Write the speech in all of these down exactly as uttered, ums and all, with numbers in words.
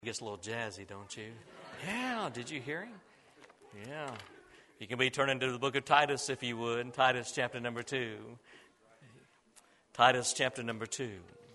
It gets a little jazzy, don't you? Yeah, did you hear him? Yeah. You can be turning to the book of Titus if you would. Titus chapter number two. Titus chapter number two.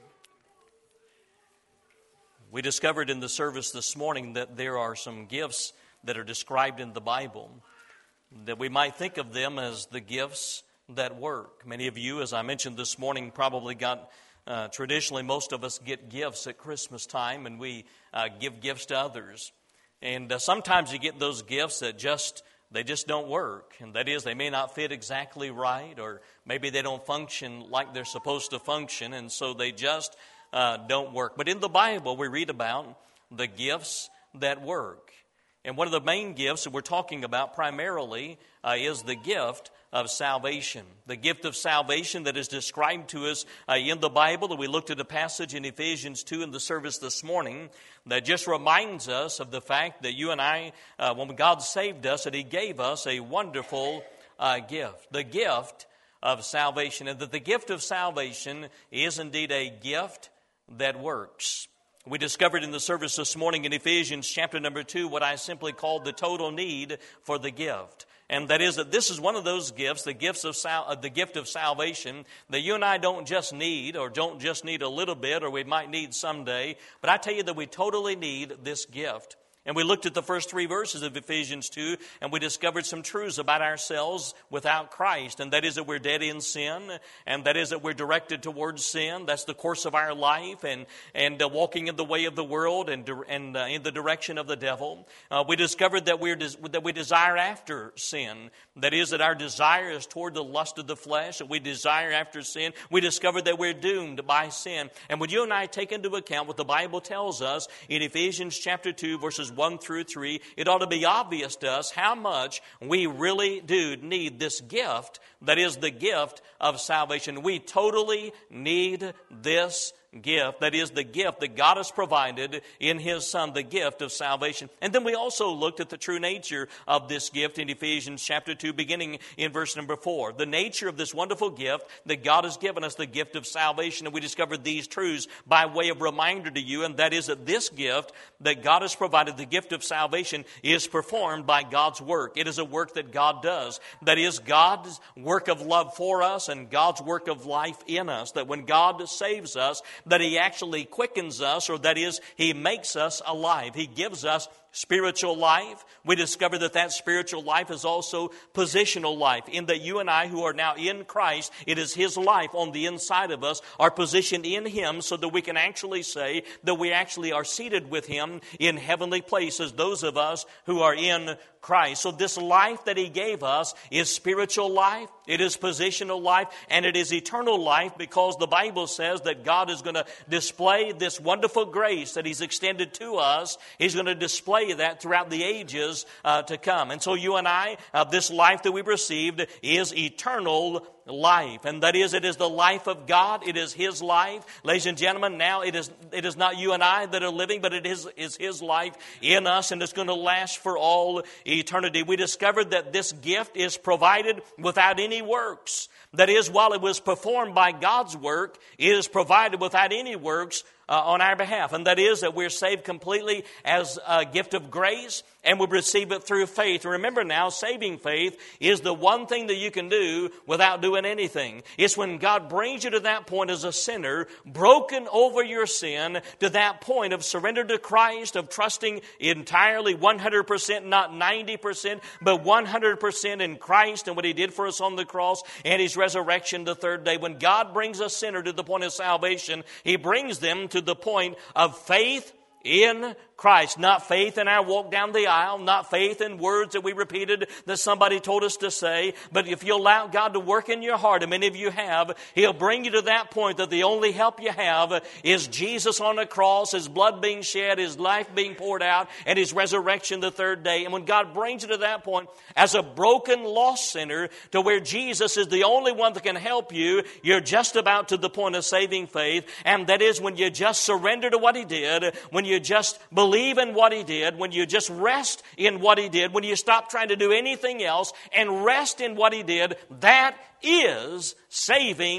We discovered in the service this morning that there are some gifts that are described in the Bible, that we might think of them as the gifts that work. Many of you, as I mentioned this morning, probably got Uh, traditionally, most of us get gifts at Christmas time, and we uh, give gifts to others. And uh, sometimes you get those gifts that just, they just don't work. And that is, they may not fit exactly right, or maybe they don't function like they're supposed to function, and so they just uh, don't work. But in the Bible, we read about the gifts that work. And one of the main gifts that we're talking about primarily uh, is the gift of salvation. The gift of salvation that is described to us uh, in the Bible. And we looked at a passage in Ephesians two in the service this morning that just reminds us of the fact that you and I, uh, when God saved us, that He gave us a wonderful uh, gift. The gift of salvation. And that the gift of salvation is indeed a gift that works. We discovered in the service this morning in Ephesians chapter number two what I simply called the total need for the gift. And that is that this is one of those gifts, the gifts of sal- the gift of salvation, that you and I don't just need, or don't just need a little bit, or we might need someday. But I tell you that we totally need this gift. And we looked at the first three verses of Ephesians two, and we discovered some truths about ourselves without Christ. And that is that we're dead in sin, and that is that we're directed towards sin. That's the course of our life, and and uh, walking in the way of the world, and and uh, in the direction of the devil. Uh, we discovered that we're des- that we desire after sin. That is that our desire is toward the lust of the flesh, that we desire after sin. We discovered that we're doomed by sin. And when you and I take into account what the Bible tells us in Ephesians chapter two, verses one through three, it ought to be obvious to us how much we really do need this gift, that is the gift of salvation. We totally need this gift, that is the gift that God has provided in His Son, the gift of salvation. And then we also looked at the true nature of this gift in Ephesians chapter two, beginning in verse number four. The nature of this wonderful gift that God has given us, the gift of salvation. And we discovered these truths by way of reminder to you, and that is that this gift that God has provided, the gift of salvation, is performed by God's work. It is a work that God does. That is God's work of love for us and God's work of life in us. That when God saves us, that He actually quickens us, or that is, He makes us alive. He gives us spiritual life. We discover that that spiritual life is also positional life, in that you and I who are now in Christ, it is His life on the inside of us, are positioned in Him, so that we can actually say that we actually are seated with Him in heavenly places, those of us who are in Christ. So this life that He gave us is spiritual life, it is positional life, and it is eternal life, because the Bible says that God is going to display this wonderful grace that He's extended to us. He's going to display that throughout the ages uh, to come. And so you and I, uh, this life that we've received is eternal life. And that is, it is the life of God. It is His life. Ladies and gentlemen, now it is it is not you and I that are living, but it is, is His life in us, and it's going to last for all eternity. We discovered that this gift is provided without any works. That is, while it was performed by God's work, it is provided without any works Uh, on our behalf. And that is that we're saved completely as a gift of grace, and we receive it through faith. Remember now, saving faith is the one thing that you can do without doing anything. It's when God brings you to that point as a sinner, broken over your sin, to that point of surrender to Christ, of trusting entirely one hundred percent, not ninety percent, but one hundred percent in Christ and what He did for us on the cross and His resurrection the third day. When God brings a sinner to the point of salvation, He brings them to to the point of faith in Christ. Not faith in our walk down the aisle, not faith in words that we repeated that somebody told us to say, but if you allow God to work in your heart, and many of you have, He'll bring you to that point that the only help you have is Jesus on the cross, His blood being shed, His life being poured out, and His resurrection the third day. And when God brings you to that point as a broken, lost sinner, to where Jesus is the only one that can help you, you're just about to the point of saving faith, and that is when you just surrender to what He did, when you just believe Believe in what He did, when you just rest in what He did, when you stop trying to do anything else and rest in what He did, that is saving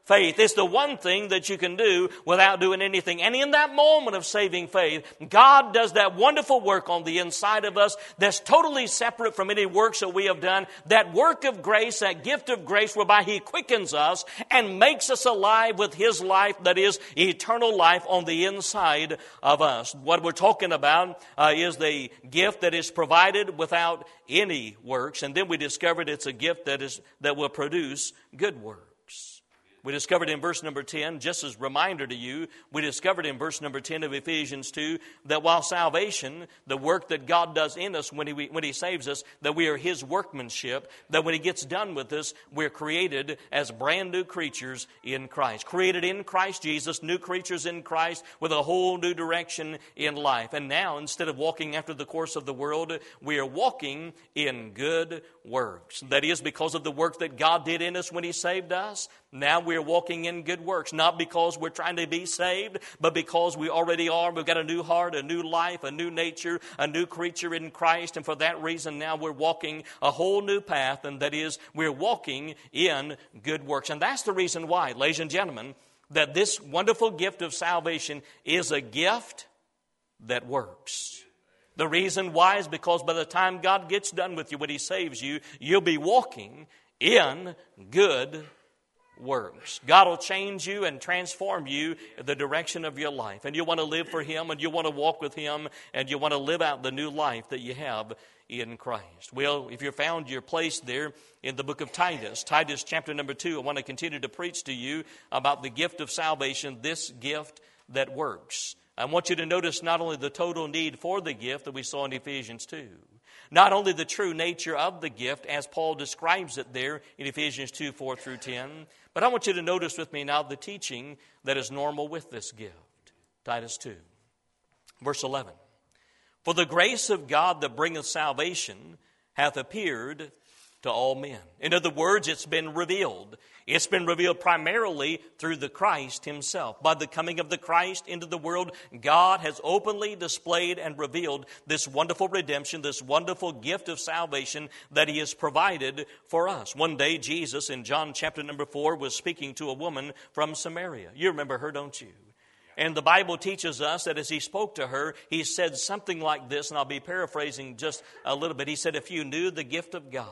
faith. It's the one thing that you can do without doing anything. And in that moment of saving faith, God does that wonderful work on the inside of us that's totally separate from any works that we have done. That work of grace, that gift of grace whereby He quickens us and makes us alive with His life that is eternal life on the inside of us. What we're talking about uh, is the gift that is provided without any works. And then we discovered it's a gift that is that will produce good works. We discovered in verse number ten, just as a reminder to you, we discovered in verse number ten of Ephesians two, that while salvation, the work that God does in us when He, when he saves us, that we are His workmanship, that when He gets done with us, we're created as brand new creatures in Christ. Created in Christ Jesus, new creatures in Christ with a whole new direction in life. And now, instead of walking after the course of the world, we are walking in good works. That is because of the work that God did in us when He saved us. Now we're walking in good works, not because we're trying to be saved, but because we already are. We've got a new heart, a new life, a new nature, a new creature in Christ. And for that reason, now we're walking a whole new path, and that is we're walking in good works. And that's the reason why, ladies and gentlemen, that this wonderful gift of salvation is a gift that works. The reason why is because by the time God gets done with you, when He saves you, you'll be walking in good works. God will change you and transform you in the direction of your life. And you want to live for Him, and you want to walk with Him, and you want to live out the new life that you have in Christ. Well, if you found your place there in the book of Titus, Titus chapter number two, I want to continue to preach to you about the gift of salvation, this gift that works. I want you to notice not only the total need for the gift that we saw in Ephesians two, not only the true nature of the gift as Paul describes it there in Ephesians two, four through ten, but I want you to notice with me now the teaching that is normal with this gift. Titus two, verse eleven. For the grace of God that bringeth salvation hath appeared to all men. In other words, it's been revealed. It's been revealed primarily through the Christ Himself. By the coming of the Christ into the world, God has openly displayed and revealed this wonderful redemption, this wonderful gift of salvation that He has provided for us. One day, Jesus in John chapter number four was speaking to a woman from Samaria. You remember her, don't you? And the Bible teaches us that as He spoke to her, He said something like this, and I'll be paraphrasing just a little bit. He said, if you knew the gift of God,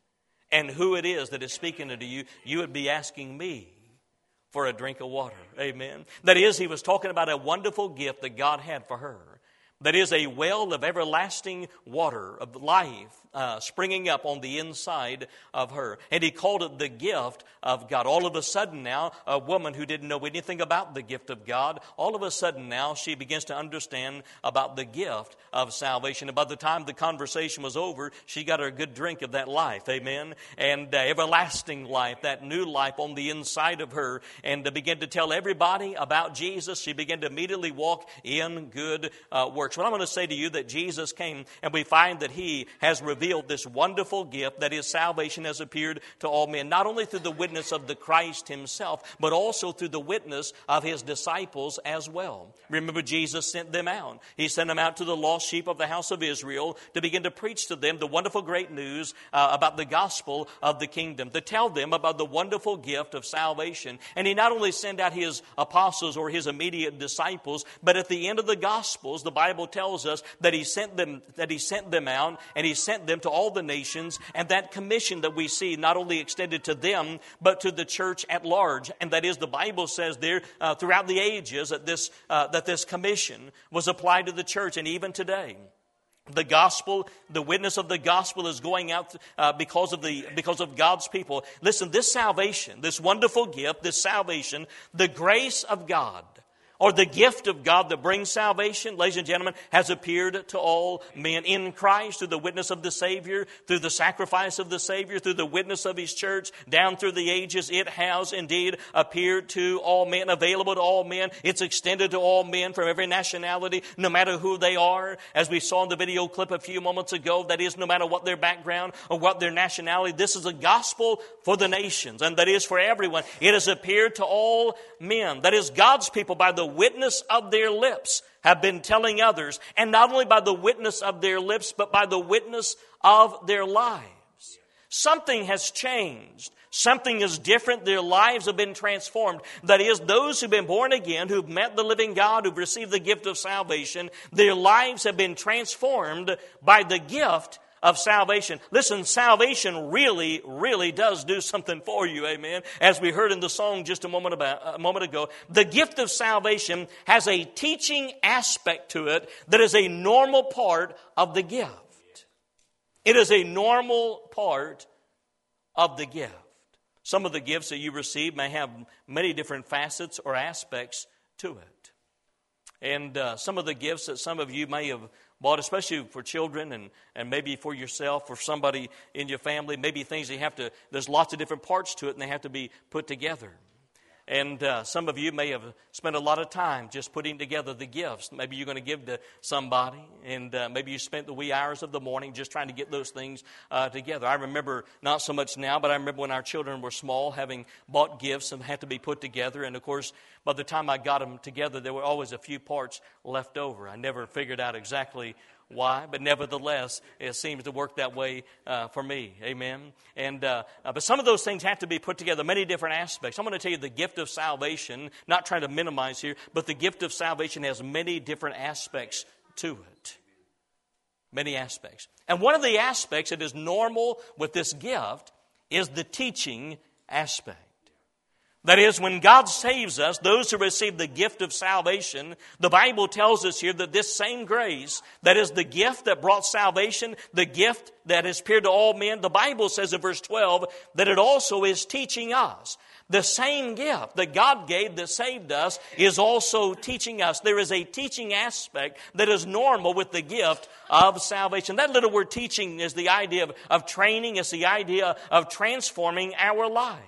and who it is that is speaking unto you, you would be asking me for a drink of water. Amen. That is, He was talking about a wonderful gift that God had for her. That is a well of everlasting water, of life, uh, springing up on the inside of her. And He called it the gift of God. All of a sudden now, a woman who didn't know anything about the gift of God, all of a sudden now she begins to understand about the gift of salvation. And by the time the conversation was over, she got her a good drink of that life. Amen. And uh, everlasting life, that new life on the inside of her. And to begin to tell everybody about Jesus, she began to immediately walk in good uh, works. Well, I'm going to say to you that Jesus came, and we find that He has revealed this wonderful gift that His salvation has appeared to all men, not only through the witness of the Christ Himself, but also through the witness of His disciples as well. Remember, Jesus sent them out. He sent them out to the lost sheep of the house of Israel to begin to preach to them the wonderful great news uh, about the gospel of the kingdom, to tell them about the wonderful gift of salvation. And He not only sent out His apostles or His immediate disciples, but at the end of the Gospels, the Bible tells us that he sent them that he sent them out, and He sent them to all the nations, and that commission that we see not only extended to them but to the church at large. And that is, the Bible says there uh, throughout the ages that this uh, that this commission was applied to the church, and even today. The gospel, the witness of the gospel is going out uh, because of the because of God's people. Listen, this salvation, this wonderful gift, this salvation, the grace of God, or the gift of God that brings salvation, ladies and gentlemen, has appeared to all men in Christ through the witness of the Savior, through the sacrifice of the Savior, through the witness of His church, down through the ages. It has indeed appeared to all men, available to all men. It's extended to all men from every nationality, no matter who they are. As we saw in the video clip a few moments ago, that is, no matter what their background or what their nationality, this is a gospel for the nations, and that is for everyone. It has appeared to all men. That is, God's people, by the witness of their lips, have been telling others, and not only by the witness of their lips, but by the witness of their lives. Something has changed. Something is different. Their lives have been transformed. That is, those who've been born again, who've met the living God, who've received the gift of salvation, their lives have been transformed by the gift of salvation. Listen, salvation really, really does do something for you, amen. As we heard in the song just a moment about a moment ago, the gift of salvation has a teaching aspect to it that is a normal part of the gift. It is a normal part of the gift. Some of the gifts that you receive may have many different facets or aspects to it. And uh, some of the gifts that some of you may have bought, especially for children and, and maybe for yourself or somebody in your family, maybe things you have to, there's lots of different parts to it and they have to be put together. And uh, some of you may have spent a lot of time just putting together the gifts. Maybe you're going to give to somebody, and uh, maybe you spent the wee hours of the morning just trying to get those things uh, together. I remember, not so much now, but I remember when our children were small, having bought gifts and had to be put together. And of course, by the time I got them together, there were always a few parts left over. I never figured out exactly why, but nevertheless, it seems to work that way uh, for me. Amen. And uh, uh, but some of those things have to be put together, many different aspects. I'm going to tell you the gift of salvation, not trying to minimize here, but the gift of salvation has many different aspects to it. Many aspects. And one of the aspects that is normal with this gift is the teaching aspect. That is, when God saves us, those who receive the gift of salvation, the Bible tells us here that this same grace, that is the gift that brought salvation, the gift that has appeared to all men, the Bible says in verse twelve that it also is teaching us. The same gift that God gave that saved us is also teaching us. There is a teaching aspect that is normal with the gift of salvation. That little word teaching is the idea of, of training. It's the idea of transforming our lives.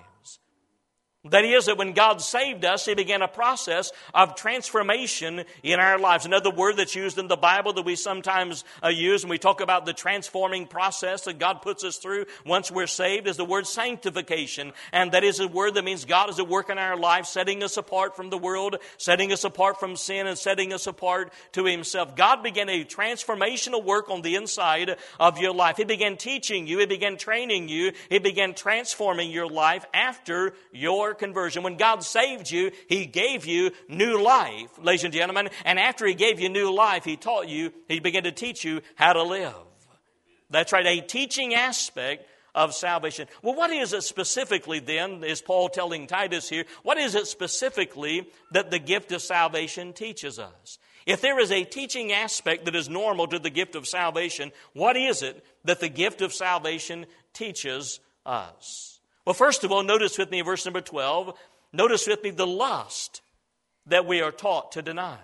That is, that when God saved us, He began a process of transformation in our lives. Another word that's used in the Bible that we sometimes uh, use when we talk about the transforming process that God puts us through once we're saved is the word sanctification. And that is a word that means God is at work in our life, setting us apart from the world, setting us apart from sin, and setting us apart to Himself. God began a transformational work on the inside of your life. He began teaching you. He began training you. He began transforming your life after your conversion. When God saved you, He gave you new life, ladies and gentlemen. And after He gave you new life, He taught you, He began to teach you how to live. That's right, a teaching aspect of salvation. Well, what is it specifically then, is Paul telling Titus here, what is it specifically that the gift of salvation teaches us? If there is a teaching aspect that is normal to the gift of salvation, what is it that the gift of salvation teaches us? Well, first of all, notice with me verse number twelve. Notice with me the lust that we are taught to deny.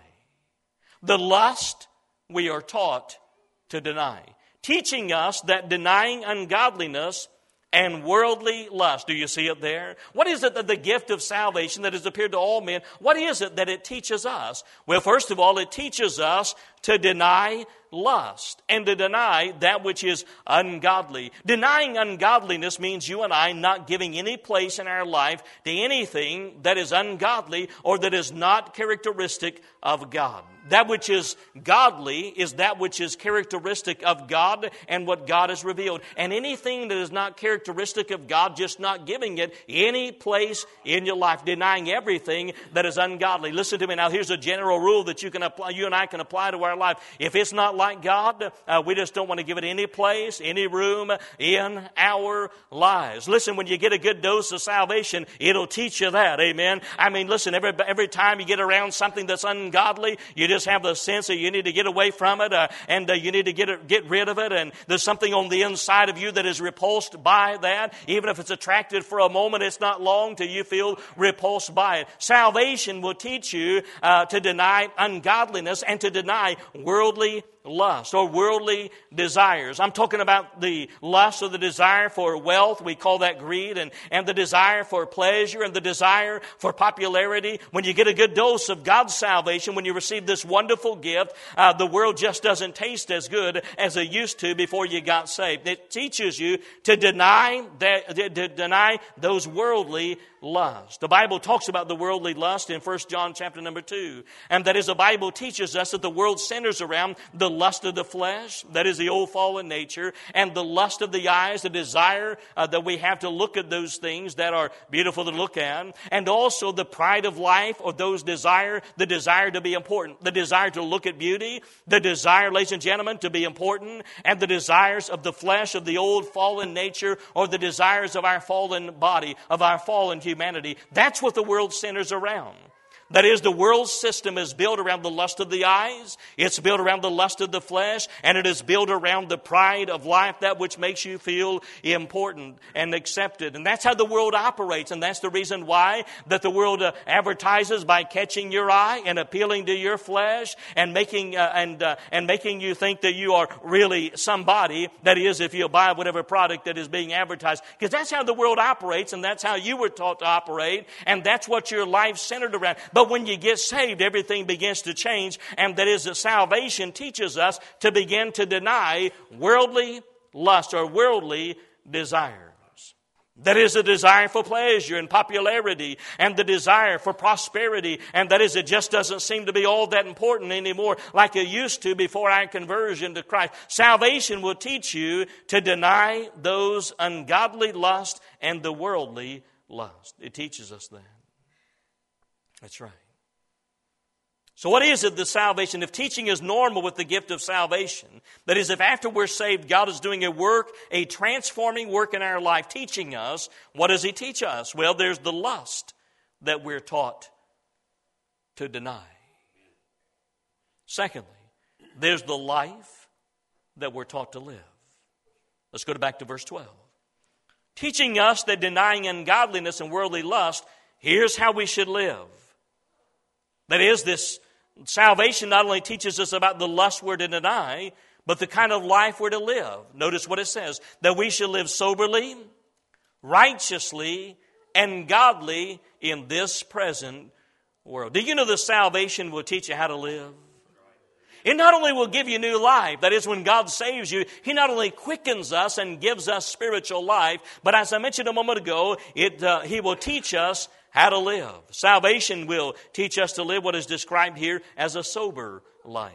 The lust we are taught to deny. Teaching us that denying ungodliness and worldly lust. Do you see it there? What is it that the gift of salvation that has appeared to all men, what is it that it teaches us? Well, first of all, it teaches us to deny lust and to deny that which is ungodly. Denying ungodliness means you and I not giving any place in our life to anything that is ungodly or that is not characteristic of God. That which is godly is that which is characteristic of God and what God has revealed. And anything that is not characteristic of God, just not giving it any place in your life, denying everything that is ungodly. Listen to me now. Here's a general rule that you can apply, you and I can apply to our life. If it's not like God, uh, we just don't want to give it any place, any room in our lives. Listen, when you get a good dose of salvation, it'll teach you that. Amen. I mean, listen, every every time you get around something that's ungodly, you just have the sense that you need to get away from it, uh, and uh, you need to get it, get rid of it. And there's something on the inside of you that is repulsed by that. Even if it's attracted for a moment, it's not long till you feel repulsed by it. Salvation will teach you uh, to deny ungodliness and to deny worldly lust or worldly desires. I'm talking about the lust or the desire for wealth. We call that greed, and, and the desire for pleasure and the desire for popularity. When you get a good dose of God's salvation, when you receive this wonderful gift, uh, the world just doesn't taste as good as it used to before you got saved. It teaches you to deny that, to deny those worldly lusts. The Bible talks about the worldly lust in First John chapter number two. And that is, the Bible teaches us that the world centers around the lust of the flesh, that is the old fallen nature, and the lust of the eyes, the desire uh, that we have to look at those things that are beautiful to look at, and also the pride of life, or those desire, the desire to be important, the desire to look at beauty, the desire, ladies and gentlemen, to be important, and the desires of the flesh, of the old fallen nature, or the desires of our fallen body, of our fallen humanity. That's what the world centers around. That is, the world system is built around the lust of the eyes, it's built around the lust of the flesh, and it is built around the pride of life, that which makes you feel important and accepted. And that's how the world operates, and that's the reason why that the world uh, advertises by catching your eye and appealing to your flesh and making uh, and uh, and making you think that you are really somebody. That is, if you buy whatever product that is being advertised, because that's how the world operates, and that's how you were taught to operate, and that's what your life's centered around. But when you get saved, everything begins to change, and that is that salvation teaches us to begin to deny worldly lust or worldly desires. That is a desire for pleasure and popularity, and the desire for prosperity, and that is, it just doesn't seem to be all that important anymore like it used to before our conversion to Christ. Salvation will teach you to deny those ungodly lusts and the worldly lust. It teaches us that. That's right. So what is it, the salvation? If teaching is normal with the gift of salvation, that is, if after we're saved, God is doing a work, a transforming work in our life, teaching us, what does He teach us? Well, there's the lust that we're taught to deny. Secondly, there's the life that we're taught to live. Let's go back to verse twelve. Teaching us that denying ungodliness and worldly lust, here's how we should live. That is, this salvation not only teaches us about the lust we're to deny, but the kind of life we're to live. Notice what it says, that we should live soberly, righteously, and godly in this present world. Do you know that salvation will teach you how to live? It not only will give you new life, that is, when God saves you, He not only quickens us and gives us spiritual life, but as I mentioned a moment ago, it uh, He will teach us how to live. Salvation will teach us to live what is described here as a sober life.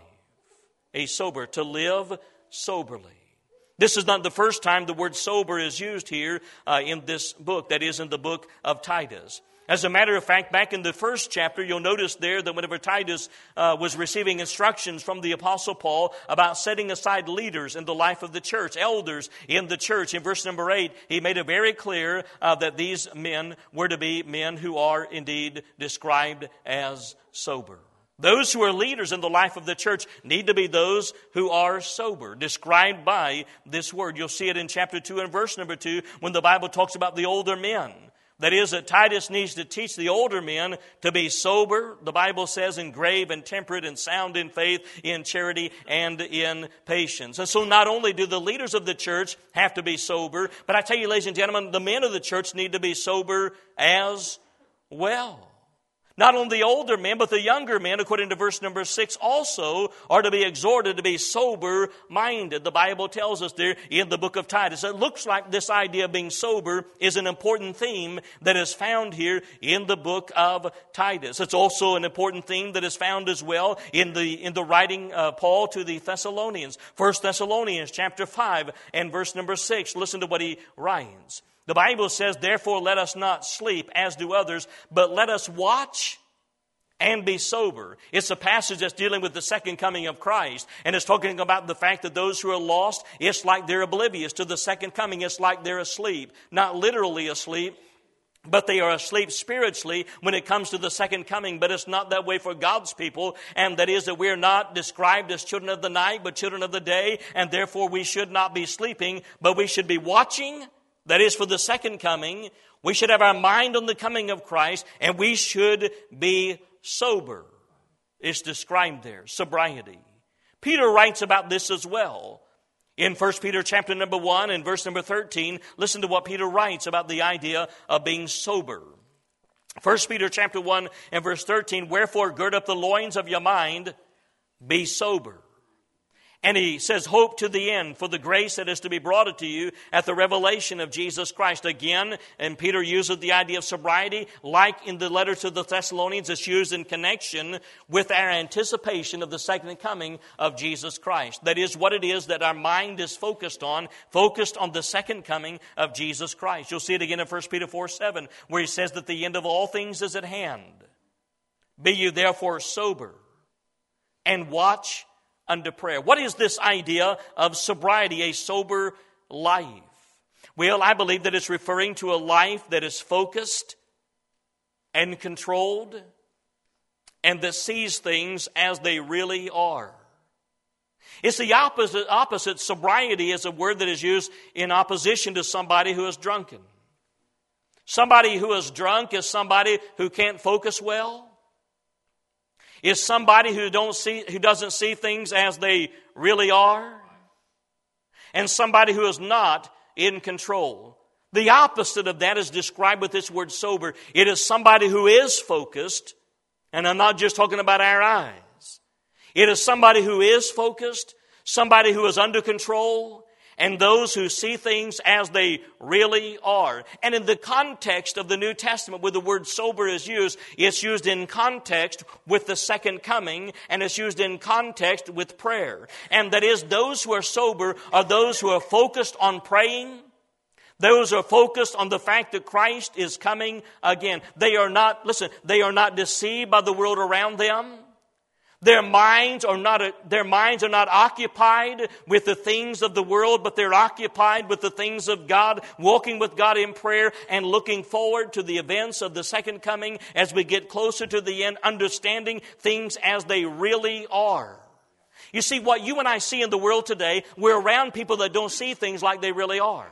A sober, to live soberly. This is not the first time the word sober is used here uh, in this book, that is in the book of Titus. As a matter of fact, back in the first chapter, you'll notice there that whenever Titus uh, was receiving instructions from the Apostle Paul about setting aside leaders in the life of the church, elders in the church, in verse number eight, he made it very clear uh, that these men were to be men who are indeed described as sober. Those who are leaders in the life of the church need to be those who are sober, described by this word. You'll see it in chapter two and verse number two when the Bible talks about the older men. That is, that Titus needs to teach the older men to be sober, the Bible says, and grave and temperate and sound in faith, in charity, and in patience. And so not only do the leaders of the church have to be sober, but I tell you, ladies and gentlemen, the men of the church need to be sober as well. Not only the older men, but the younger men, according to verse number six, also are to be exhorted to be sober-minded. The Bible tells us there in the book of Titus. It looks like this idea of being sober is an important theme that is found here in the book of Titus. It's also an important theme that is found as well in the in the writing of Paul to the Thessalonians. First Thessalonians chapter five and verse number six. Listen to what he writes. The Bible says, therefore let us not sleep as do others, but let us watch and be sober. It's a passage that's dealing with the second coming of Christ. And it's talking about the fact that those who are lost, it's like they're oblivious to the second coming. It's like they're asleep. Not literally asleep, but they are asleep spiritually when it comes to the second coming. But it's not that way for God's people. And that is that we're not described as children of the night, but children of the day. And therefore we should not be sleeping, but we should be watching. That is for the second coming. We should have our mind on the coming of Christ, and we should be sober. It's described there, sobriety. Peter writes about this as well. In First Peter chapter number one and verse number thirteen, listen to what Peter writes about the idea of being sober. First Peter chapter one and verse thirteen, wherefore gird up the loins of your mind, be sober. And he says, hope to the end for the grace that is to be brought unto you at the revelation of Jesus Christ. Again, and Peter uses the idea of sobriety, like in the letter to the Thessalonians, it's used in connection with our anticipation of the second coming of Jesus Christ. That is what it is that our mind is focused on, focused on the second coming of Jesus Christ. You'll see it again in First Peter four seven, where he says that the end of all things is at hand. Be you therefore sober and watch unto prayer. What is this idea of sobriety, a sober life? Well, I believe that it's referring to a life that is focused and controlled and that sees things as they really are. It's the opposite. opposite. Sobriety is a word that is used in opposition to somebody who is drunken. Somebody who is drunk is somebody who can't focus well. Is somebody who don't see, who doesn't see things as they really are. And somebody who is not in control. The opposite of that is described with this word sober. It is somebody who is focused, and I'm not just talking about our eyes. It is somebody who is focused, somebody who is under control, and those who see things as they really are. And in the context of the New Testament where the word sober is used, it's used in context with the second coming, and it's used in context with prayer. And that is, those who are sober are those who are focused on praying. Those who are focused on the fact that Christ is coming again. They are not, listen, they are not deceived by the world around them. Their minds are not, their minds are not occupied with the things of the world, but they're occupied with the things of God, walking with God in prayer and looking forward to the events of the second coming as we get closer to the end, understanding things as they really are. You see, what you and I see in the world today, we're around people that don't see things like they really are.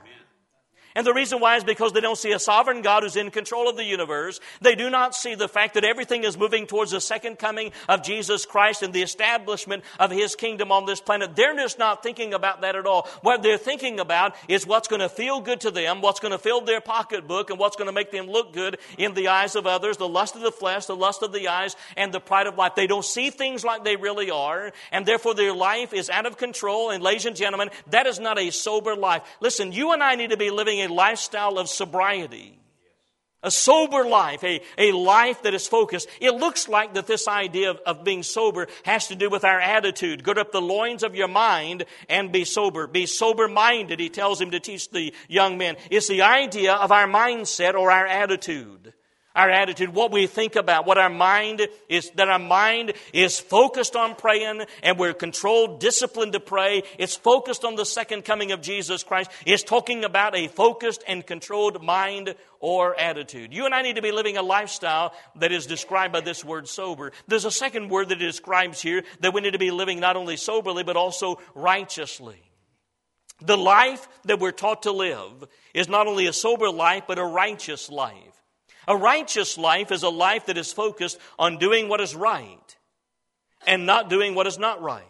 And the reason why is because they don't see a sovereign God who's in control of the universe. They do not see the fact that everything is moving towards the second coming of Jesus Christ and the establishment of His kingdom on this planet. They're just not thinking about that at all. What they're thinking about is what's going to feel good to them, what's going to fill their pocketbook, and what's going to make them look good in the eyes of others, the lust of the flesh, the lust of the eyes, and the pride of life. They don't see things like they really are, and therefore their life is out of control. And ladies and gentlemen, that is not a sober life. Listen, you and I need to be living a lifestyle of sobriety. A sober life, a, a life that is focused. It looks like that this idea of, of being sober has to do with our attitude. Gird up the loins of your mind and be sober. Be sober-minded, he tells him to teach the young men. It's the idea of our mindset or our attitude. Our attitude, what we think about, what our mind is, that our mind is focused on praying, and we're controlled, disciplined to pray. It's focused on the second coming of Jesus Christ. It's talking about a focused and controlled mind or attitude. You and I need to be living a lifestyle that is described by this word sober. There's a second word that it describes here, that we need to be living not only soberly, but also righteously. The life that we're taught to live is not only a sober life, but a righteous life. A righteous life is a life that is focused on doing what is right and not doing what is not right.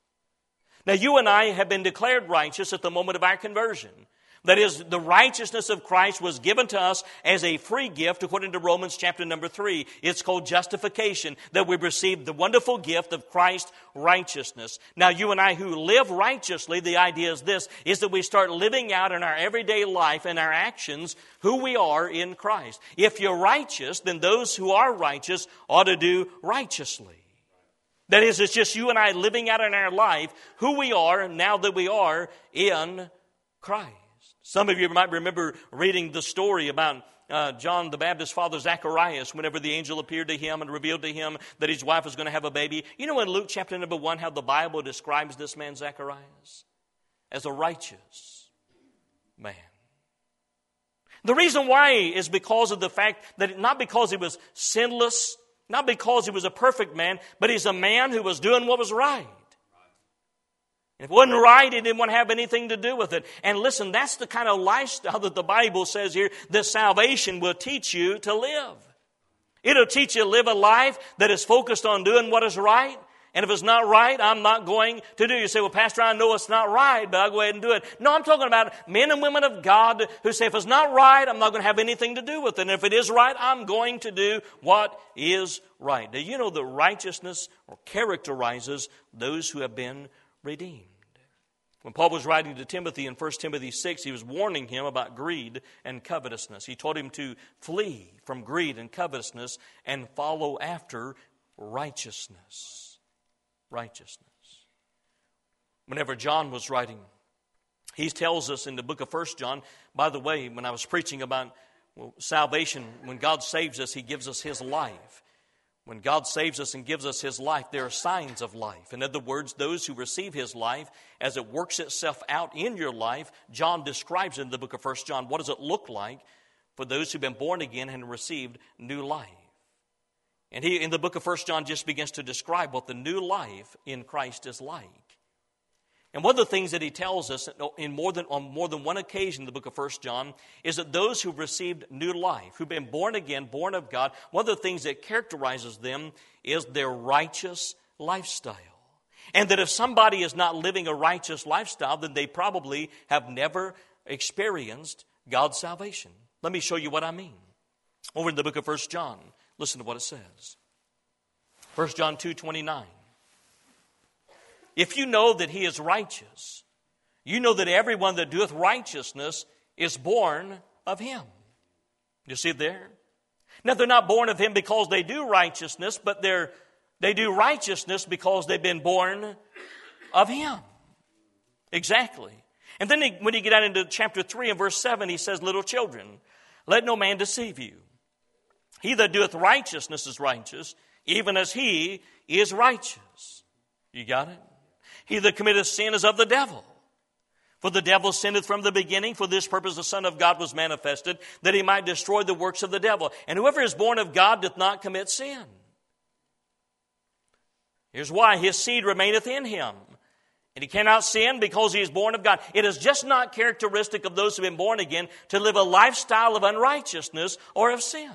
Now, you and I have been declared righteous at the moment of our conversion. That is, the righteousness of Christ was given to us as a free gift according to Romans chapter number three. It's called justification, that we received the wonderful gift of Christ's righteousness. Now, you and I who live righteously, the idea is this, is that we start living out in our everyday life and our actions who we are in Christ. If you're righteous, then those who are righteous ought to do righteously. That is, it's just you and I living out in our life who we are now that we are in Christ. Some of you might remember reading the story about uh, John the Baptist's father, Zacharias, whenever the angel appeared to him and revealed to him that his wife was going to have a baby. You know in Luke chapter number one how the Bible describes this man, Zacharias? As a righteous man. The reason why is because of the fact that, not because he was sinless, not because he was a perfect man, but he's a man who was doing what was right. If it wasn't right, he didn't want to have anything to do with it. And listen, that's the kind of lifestyle that the Bible says here that salvation will teach you to live. It'll teach you to live a life that is focused on doing what is right. And if it's not right, I'm not going to do it. You say, well, Pastor, I know it's not right, but I'll go ahead and do it. No, I'm talking about men and women of God who say, if it's not right, I'm not going to have anything to do with it. And if it is right, I'm going to do what is right. Now, you know that righteousness or characterizes those who have been redeemed. When Paul was writing to Timothy in First Timothy six, he was warning him about greed and covetousness. He told him to flee from greed and covetousness and follow after righteousness. Righteousness. Whenever John was writing, he tells us in the book of First John, by the way, when I was preaching about well, salvation, when God saves us, He gives us His life. When God saves us and gives us His life, there are signs of life. In other words, those who receive His life, as it works itself out in your life, John describes in the book of First John, what does it look like for those who've been born again and received new life? And he, in the book of First John, just begins to describe what the new life in Christ is like. And one of the things that he tells us in more than, on more than one occasion in the book of First John is that those who've received new life, who've been born again, born of God, one of the things that characterizes them is their righteous lifestyle. And that if somebody is not living a righteous lifestyle, then they probably have never experienced God's salvation. Let me show you what I mean. Over in the book of First John, listen to what it says. First John two twenty-nine. If you know that He is righteous, you know that everyone that doeth righteousness is born of Him. You see it there? Now, they're not born of Him because they do righteousness, but they're, they do righteousness because they've been born of Him. Exactly. And then he, when you get out into chapter three and verse seven, he says, little children, let no man deceive you. He that doeth righteousness is righteous, even as He is righteous. You got it? He that committeth sin is of the devil. For the devil sinneth from the beginning. For this purpose the Son of God was manifested, that He might destroy the works of the devil. And whoever is born of God doth not commit sin. Here's why. His seed remaineth in him. And he cannot sin because he is born of God. It is just not characteristic of those who have been born again to live a lifestyle of unrighteousness or of sin.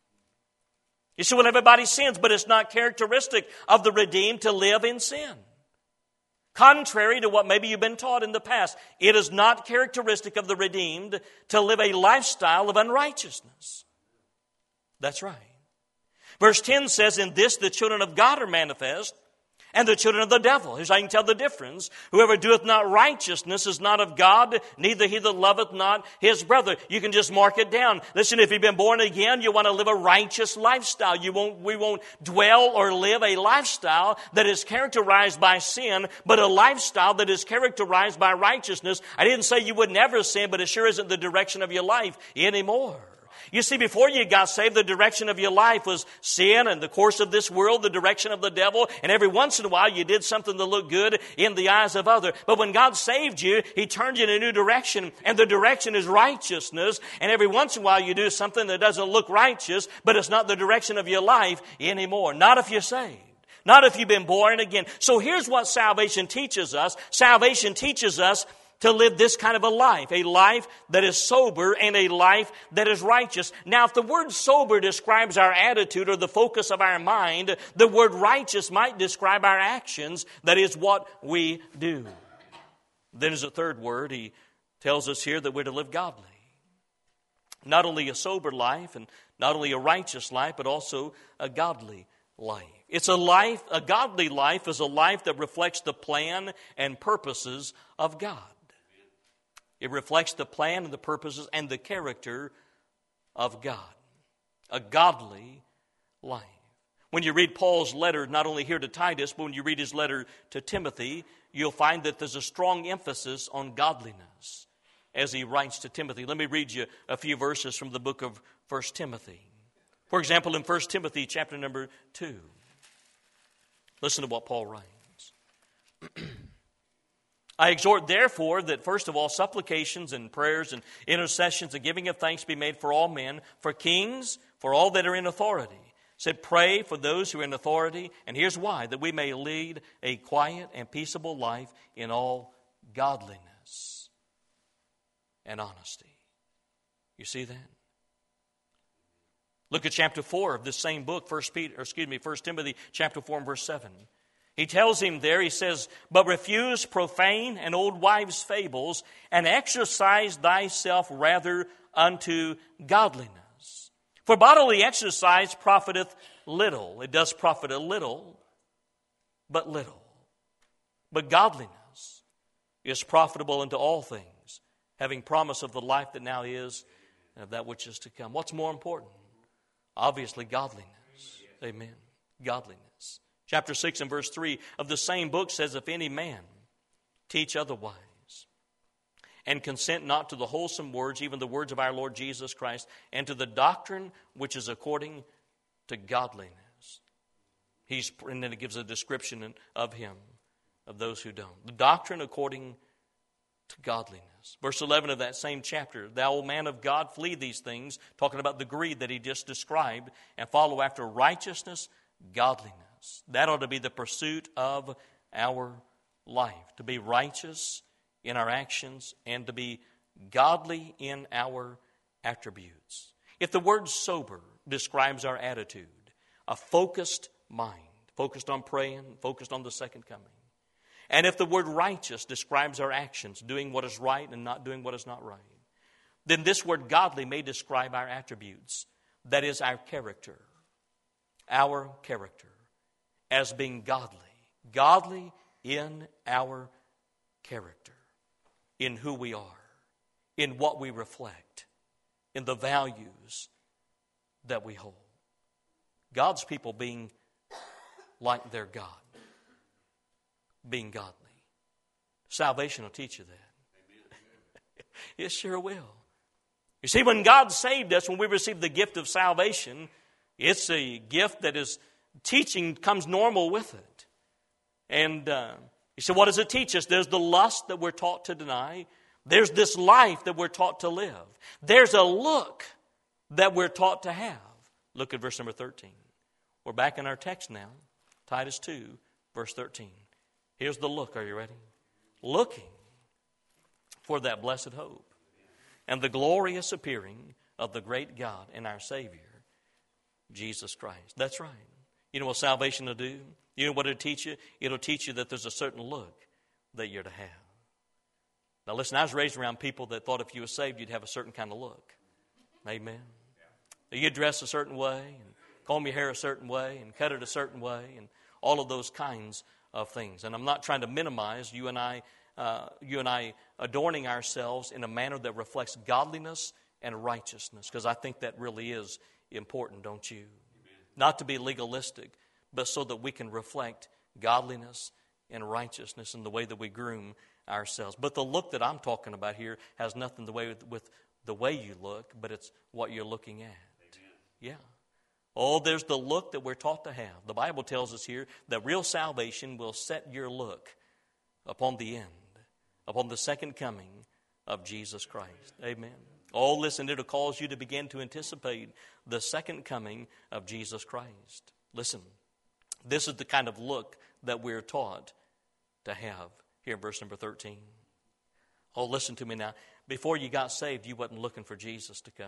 You see, well, everybody sins, but it's not characteristic of the redeemed to live in sin. Contrary to what maybe you've been taught in the past, it is not characteristic of the redeemed to live a lifestyle of unrighteousness. That's right. Verse ten says, in this the children of God are manifest, and the children of the devil. Here's how you can tell the difference. Whoever doeth not righteousness is not of God, neither he that loveth not his brother. You can just mark it down. Listen, if you've been born again, you want to live a righteous lifestyle. You won't, we won't dwell or live a lifestyle that is characterized by sin, but a lifestyle that is characterized by righteousness. I didn't say you would never sin, but it sure isn't the direction of your life anymore. You see, before you got saved, the direction of your life was sin and the course of this world, the direction of the devil. And every once in a while, you did something to look good in the eyes of others. But when God saved you, He turned you in a new direction. And the direction is righteousness. And every once in a while, you do something that doesn't look righteous, but it's not the direction of your life anymore. Not if you're saved. Not if you've been born again. So here's what salvation teaches us. Salvation teaches us to live this kind of a life, a life that is sober and a life that is righteous. Now, if the word sober describes our attitude or the focus of our mind, the word righteous might describe our actions, that is what we do. Then as a third word, he tells us here that we're to live godly. Not only a sober life and not only a righteous life, but also a godly life. It's a life, a godly life is a life that reflects the plan and purposes of God. It reflects the plan and the purposes and the character of God. A godly life. When you read Paul's letter, not only here to Titus, but when you read his letter to Timothy, you'll find that there's a strong emphasis on godliness as he writes to Timothy. Let me read you a few verses from the book of First Timothy. For example, in First Timothy chapter number two, listen to what Paul writes. I exhort, therefore, that first of all, supplications and prayers and intercessions and giving of thanks be made for all men, for kings, for all that are in authority. Said, pray for those who are in authority. And here's why, that we may lead a quiet and peaceable life in all godliness and honesty. You see that? Look at chapter four of this same book, First Peter, or excuse me, First Timothy chapter four and verse seven. He tells him there, he says, but refuse profane and old wives' fables, and exercise thyself rather unto godliness. For bodily exercise profiteth little. It does profit a little, but little. But godliness is profitable unto all things, having promise of the life that now is and of that which is to come. What's more important? Obviously, godliness. Amen. Godliness. Chapter six and verse three of the same book says, if any man teach otherwise, and consent not to the wholesome words, even the words of our Lord Jesus Christ, and to the doctrine which is according to godliness. He's, and then it gives a description of him, of those who don't. The doctrine according to godliness. Verse eleven of that same chapter, thou, O man of God, flee these things, talking about the greed that he just described, and follow after righteousness, godliness. That ought to be the pursuit of our life, to be righteous in our actions and to be godly in our attributes. If the word sober describes our attitude, a focused mind, focused on praying, focused on the second coming, and if the word righteous describes our actions, doing what is right and not doing what is not right, then this word godly may describe our attributes, that is our character, our character as being godly, godly in our character, in who we are, in what we reflect, in the values that we hold. God's people being like their God, being godly. Salvation will teach you that. It sure will. You see, when God saved us, when we received the gift of salvation, it's a gift that is teaching comes normal with it. And uh, you say, what does it teach us? There's the lust that we're taught to deny. There's this life that we're taught to live. There's a look that we're taught to have. Look at verse number thirteen. We're back in our text now. Titus two, verse thirteen. Here's the look. Are you ready? Looking for that blessed hope and the glorious appearing of the great God and our Savior, Jesus Christ. That's right. You know what salvation will do? You know what it'll teach you? It'll teach you that there's a certain look that you're to have. Now listen, I was raised around people that thought if you were saved, you'd have a certain kind of look. Amen. You'd dress a certain way, and comb your hair a certain way, and cut it a certain way, and all of those kinds of things. And I'm not trying to minimize you and I, uh, you and I adorning ourselves in a manner that reflects godliness and righteousness, because I think that really is important, don't you? Not to be legalistic, but so that we can reflect godliness and righteousness in the way that we groom ourselves. But the look that I'm talking about here has nothing to do with, with the way you look, but it's what you're looking at. Amen. Yeah. Oh, there's the look that we're taught to have. The Bible tells us here that real salvation will set your look upon the end, upon the second coming of Jesus Christ. Amen. Oh, listen, it'll cause you to begin to anticipate the second coming of Jesus Christ. Listen, this is the kind of look that we're taught to have here in verse number thirteen. Oh, listen to me now. Before you got saved, you wasn't looking for Jesus to come.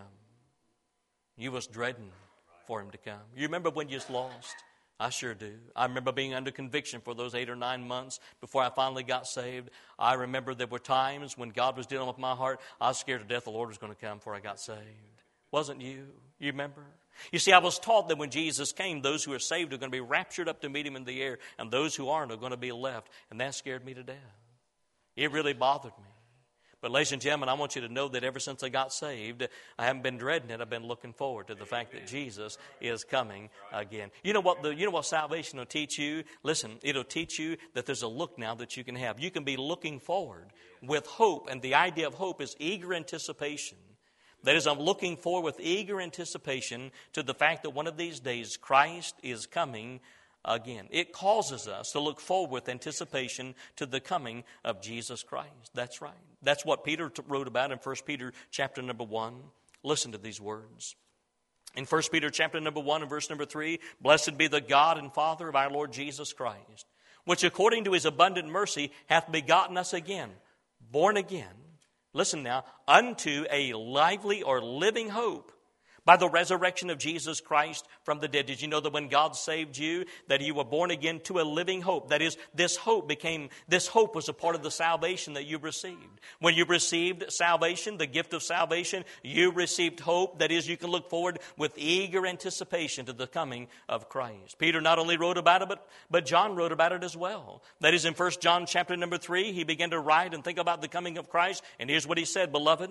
You was dreading for him to come. You remember when you was lost? I sure do. I remember being under conviction for those eight or nine months before I finally got saved. I remember there were times when God was dealing with my heart. I was scared to death the Lord was going to come before I got saved. Wasn't you? You remember? You see, I was taught that when Jesus came, those who are saved are going to be raptured up to meet him in the air, and those who aren't are going to be left. And that scared me to death. It really bothered me. But ladies and gentlemen, I want you to know that ever since I got saved, I haven't been dreading it. I've been looking forward to the fact that Jesus is coming again. You know what the, you know what salvation will teach you? Listen, it'll teach you that there's a look now that you can have. You can be looking forward with hope, and the idea of hope is eager anticipation. That is, I'm looking forward with eager anticipation to the fact that one of these days Christ is coming again. It causes us to look forward with anticipation to the coming of Jesus Christ. That's right. That's what Peter wrote about in First Peter chapter number one. Listen to these words. In First Peter chapter number one and verse number three, blessed be the God and Father of our Lord Jesus Christ, which according to his abundant mercy hath begotten us again, born again. Listen now, unto a lively or living hope By the resurrection of Jesus Christ from the dead. Did you know that when God saved you, that you were born again to a living hope? That is, this hope became, this hope was a part of the salvation that you received. When you received salvation, the gift of salvation, you received hope. That is, you can look forward with eager anticipation to the coming of Christ. Peter not only wrote about it, but, but John wrote about it as well. That is, in First John chapter number three, he began to write and think about the coming of Christ. And here's what he said, beloved,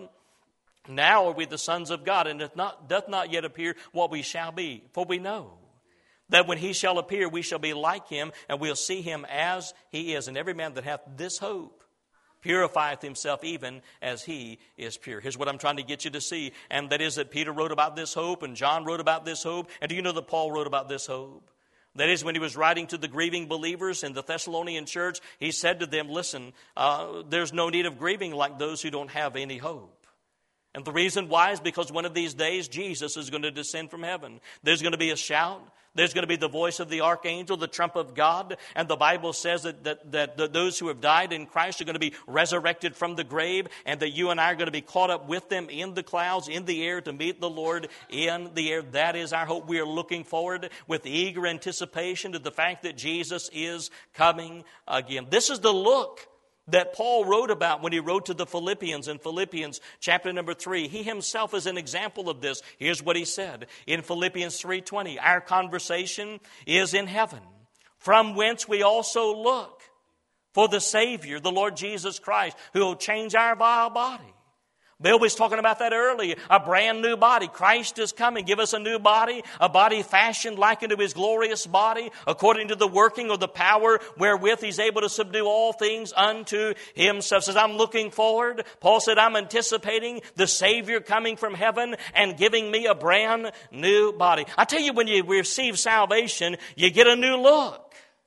now are we the sons of God, and it not, doth not yet appear what we shall be. For we know that when he shall appear, we shall be like him, and we'll see him as he is. And every man that hath this hope purifieth himself even as he is pure. Here's what I'm trying to get you to see, and that is that Peter wrote about this hope, and John wrote about this hope. And do you know that Paul wrote about this hope? That is, when he was writing to the grieving believers in the Thessalonian church, he said to them, listen, uh, there's no need of grieving like those who don't have any hope. And the reason why is because one of these days Jesus is going to descend from heaven. There's going to be a shout. There's going to be the voice of the archangel, the trump of God. And the Bible says that, that, that, that those who have died in Christ are going to be resurrected from the grave, and that you and I are going to be caught up with them in the clouds, in the air, to meet the Lord in the air. That is our hope. We are looking forward with eager anticipation to the fact that Jesus is coming again. This is the look that Paul wrote about when he wrote to the Philippians in Philippians chapter number three. He himself is an example of this. Here's what he said in Philippians three twenty. Our conversation is in heaven, from whence we also look for the Savior, the Lord Jesus Christ, who will change our vile body. Bill was talking about that earlier. A brand new body. Christ is coming. Give us a new body. A body fashioned like unto his glorious body, according to the working of the power wherewith he's able to subdue all things unto himself. Says, I'm looking forward. Paul said, I'm anticipating the Savior coming from heaven and giving me a brand new body. I tell you, when you receive salvation, you get a new look.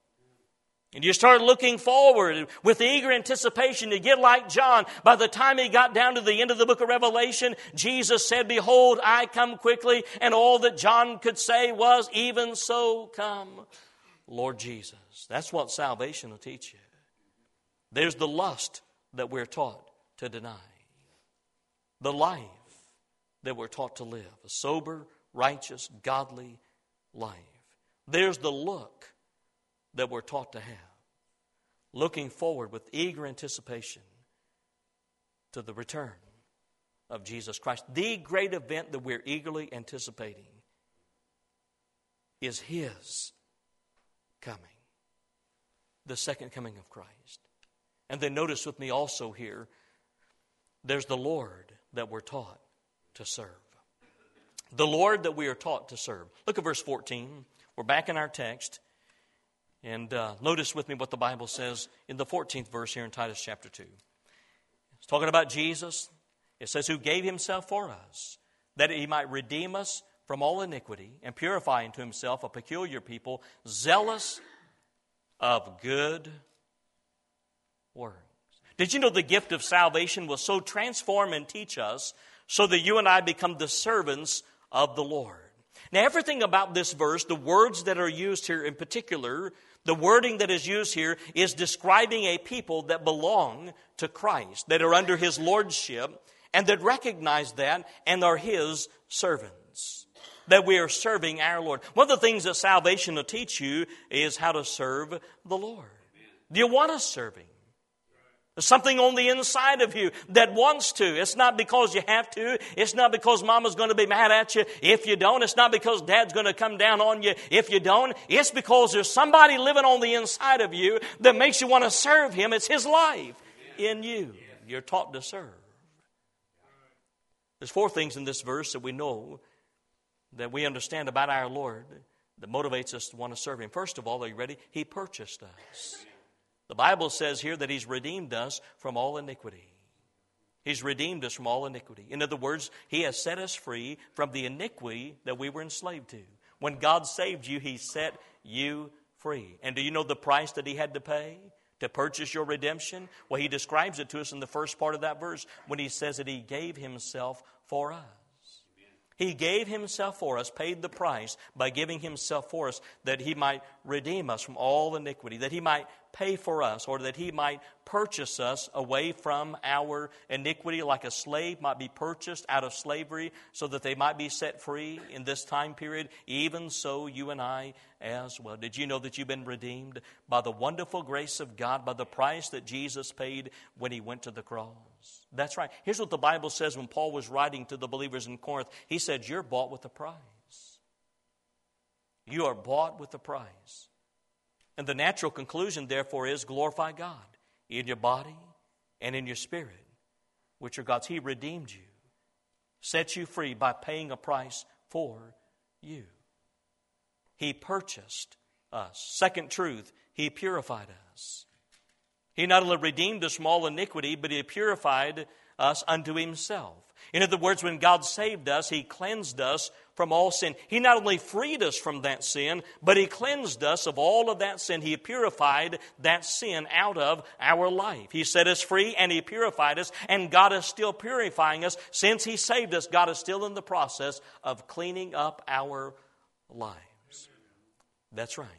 And you start looking forward with eager anticipation to get like John. By the time he got down to the end of the book of Revelation, Jesus said, behold, I come quickly. And all that John could say was, even so come, Lord Jesus. That's what salvation will teach you. There's the lust that we're taught to deny. The life that we're taught to live. A sober, righteous, godly life. There's the look that we're taught to have. Looking forward with eager anticipation to the return of Jesus Christ. The great event that we're eagerly anticipating is his coming. The second coming of Christ. And then notice with me also here, there's the Lord that we're taught to serve. The Lord that we are taught to serve. Look at verse fourteen. We're back in our text. And uh, notice with me what the Bible says in the fourteenth verse here in Titus chapter two. It's talking about Jesus. It says, who gave himself for us, that he might redeem us from all iniquity and purify unto himself a peculiar people, zealous of good works. Did you know the gift of salvation will so transform and teach us so that you and I become the servants of the Lord? Now, everything about this verse, the words that are used here in particular, the wording that is used here is describing a people that belong to Christ, that are under his lordship, and that recognize that and are his servants, that we are serving our Lord. One of the things that salvation will teach you is how to serve the Lord. Do you want to serve him? There's something on the inside of you that wants to. It's not because you have to. It's not because mama's going to be mad at you if you don't. It's not because dad's going to come down on you if you don't. It's because there's somebody living on the inside of you that makes you want to serve him. It's his life in you. You're taught to serve. There's four things in this verse that we know, that we understand about our Lord, that motivates us to want to serve him. First of all, are you ready? He purchased us. The Bible says here that he's redeemed us from all iniquity. He's redeemed us from all iniquity. In other words, he has set us free from the iniquity that we were enslaved to. When God saved you, he set you free. And do you know the price that he had to pay to purchase your redemption? Well, he describes it to us in the first part of that verse when he says that he gave himself for us. He gave himself for us, paid the price by giving himself for us, that he might redeem us from all iniquity, that He might pay for us, or that He might purchase us away from our iniquity, like a slave might be purchased out of slavery so that they might be set free in this time period. Even so, you and I as well. Did you know that you've been redeemed by the wonderful grace of God, by the price that Jesus paid when He went to the cross? That's right. Here's what the Bible says when Paul was writing to the believers in Corinth. He said, you're bought with a price. You are bought with a price. And the natural conclusion, therefore, is glorify God in your body and in your spirit, which are God's. He redeemed you, set you free by paying a price for you. He purchased us. Second truth, He purified us. He not only redeemed us from all iniquity, but He purified us unto Himself. In other words, when God saved us, He cleansed us from all sin. He not only freed us from that sin, but He cleansed us of all of that sin. He purified that sin out of our life. He set us free and He purified us, and God is still purifying us. Since He saved us, God is still in the process of cleaning up our lives. That's right.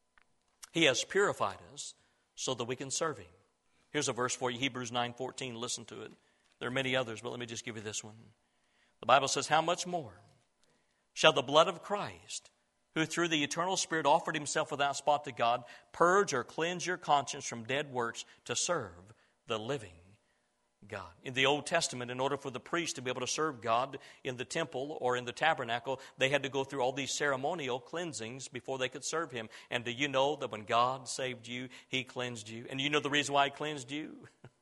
He has purified us so that we can serve Him. Here's a verse for you, Hebrews nine fourteen. Listen to it. There are many others, but let me just give you this one. The Bible says, how much more shall the blood of Christ, who through the eternal Spirit offered Himself without spot to God, purge or cleanse your conscience from dead works to serve the living God? In the Old Testament, in order for the priest to be able to serve God in the temple or in the tabernacle, they had to go through all these ceremonial cleansings before they could serve Him. And do you know that when God saved you, He cleansed you? And you know the reason why He cleansed you?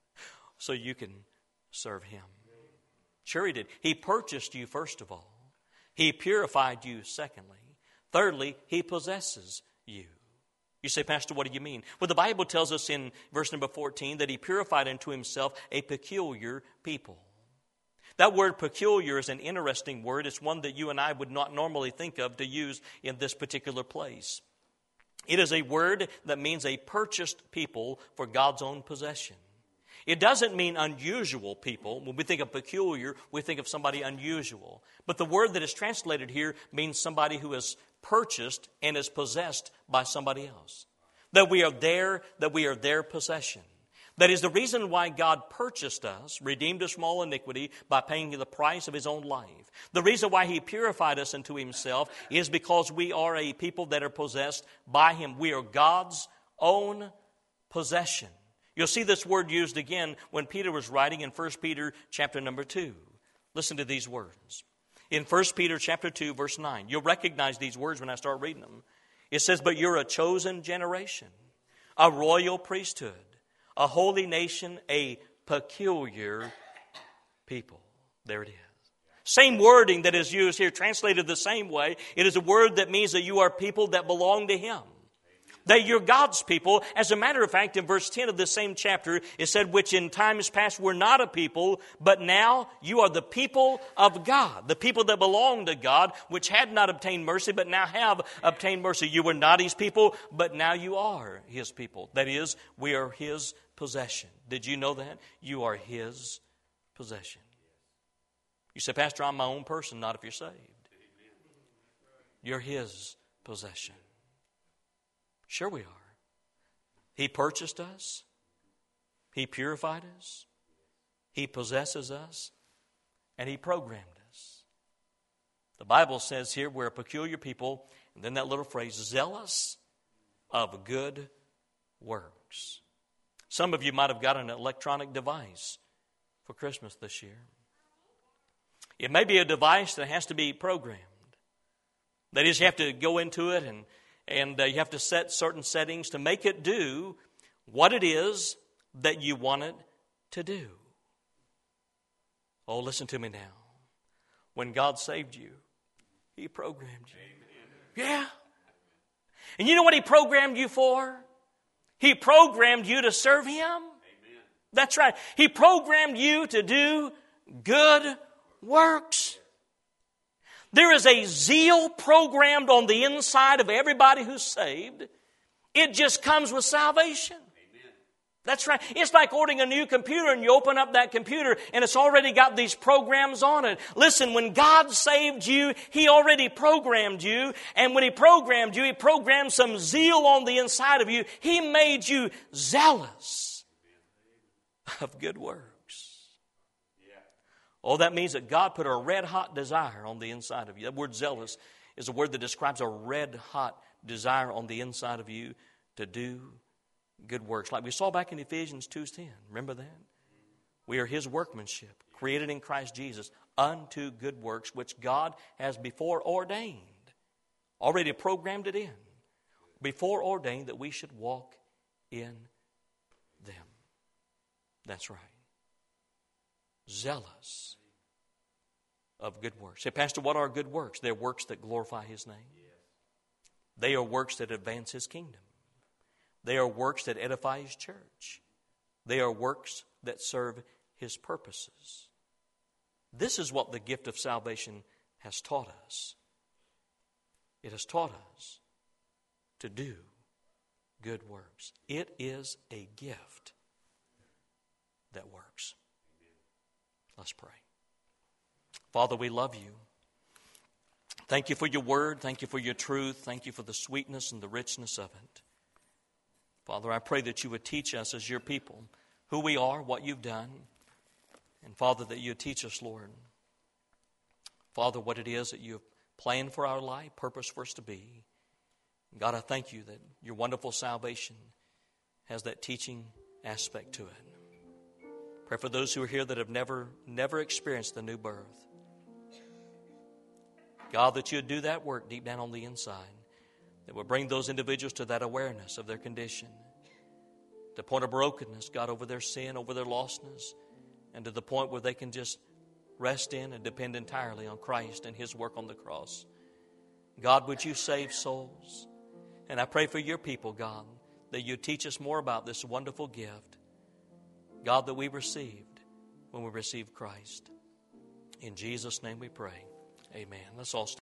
So you can serve Him. Sure He did. He purchased you, first of all. He purified you, secondly. Thirdly, He possesses you. You say, Pastor, what do you mean? Well, the Bible tells us in verse number fourteen that He purified unto Himself a peculiar people. That word peculiar is an interesting word. It's one that you and I would not normally think of to use in this particular place. It is a word that means a purchased people for God's own possession. It doesn't mean unusual people. When we think of peculiar, we think of somebody unusual. But the word that is translated here means somebody who is purchased and is possessed by somebody else. That we are their, that we are their possession. That is the reason why God purchased us, redeemed us from all iniquity by paying the price of His own life. The reason why He purified us unto Himself is because we are a people that are possessed by Him. We are God's own possession. You'll see this word used again when Peter was writing in First Peter chapter number two. Listen to these words. In First Peter chapter two, verse nine, you'll recognize these words when I start reading them. It says, but you're a chosen generation, a royal priesthood, a holy nation, a peculiar people. There it is. Same wording that is used here, translated the same way. It is a word that means that you are people that belong to Him. That you're God's people. As a matter of fact, in verse ten of this same chapter, it said, which in times past were not a people, but now you are the people of God. The people that belong to God, which had not obtained mercy, but now have obtained mercy. You were not His people, but now you are His people. That is, we are His possession. Did you know that? You are His possession. You say, Pastor, I'm my own person. Not if you're saved. You're His possession. Sure we are. He purchased us. He purified us. He possesses us. And He programmed us. The Bible says here we're a peculiar people. And then that little phrase, zealous of good works. Some of you might have got an electronic device for Christmas this year. It may be a device that has to be programmed. That is, you have to go into it and And uh, you have to set certain settings to make it do what it is that you want it to do. Oh, listen to me now. When God saved you, He programmed you. Amen. Yeah. And you know what He programmed you for? He programmed you to serve Him. Amen. That's right. He programmed you to do good works. There is a zeal programmed on the inside of everybody who's saved. It just comes with salvation. Amen. That's right. It's like ordering a new computer and you open up that computer and it's already got these programs on it. Listen, when God saved you, He already programmed you. And when He programmed you, He programmed some zeal on the inside of you. He made you zealous of good works. Oh, that means that God put a red hot desire on the inside of you. That word zealous is a word that describes a red hot desire on the inside of you to do good works. Like we saw back in Ephesians two ten. Remember that? We are His workmanship, created in Christ Jesus unto good works, which God has before ordained. Already programmed it in. Before ordained that we should walk in them. That's right. Zealous of good works. Say, Pastor, what are good works? They're works that glorify His name. They are works that advance His kingdom. They are works that edify His church. They are works that serve His purposes. This is what the gift of salvation has taught us. It has taught us to do good works. It is a gift that works. Let's pray. Father, we love You. Thank You for Your word. Thank You for Your truth. Thank You for the sweetness and the richness of it. Father, I pray that You would teach us as Your people who we are, what You've done. And Father, that You would teach us, Lord, Father, what it is that You have planned for our life, purpose for us to be. God, I thank You that Your wonderful salvation has that teaching aspect to it. Pray for those who are here that have never, never experienced the new birth. God, that You would do that work deep down on the inside that would bring those individuals to that awareness of their condition, to the point of brokenness, God, over their sin, over their lostness, and to the point where they can just rest in and depend entirely on Christ and His work on the cross. God, would You save souls? And I pray for Your people, God, that You teach us more about this wonderful gift, God, that we received when we received Christ. In Jesus' name we pray. Amen. Let's all stand.